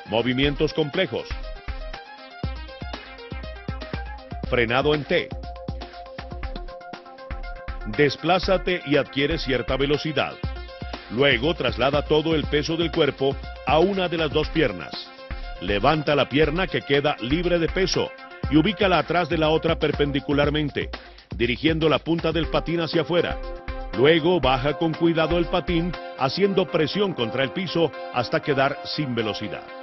Movimientos complejos. Frenado en T. Desplázate y adquiere cierta velocidad. Luego traslada todo el peso del cuerpo a una de las dos piernas. Levanta la pierna que queda libre de peso y ubícala atrás de la otra perpendicularmente, dirigiendo la punta del patín hacia afuera. Luego baja con cuidado el patín, haciendo presión contra el piso hasta quedar sin velocidad.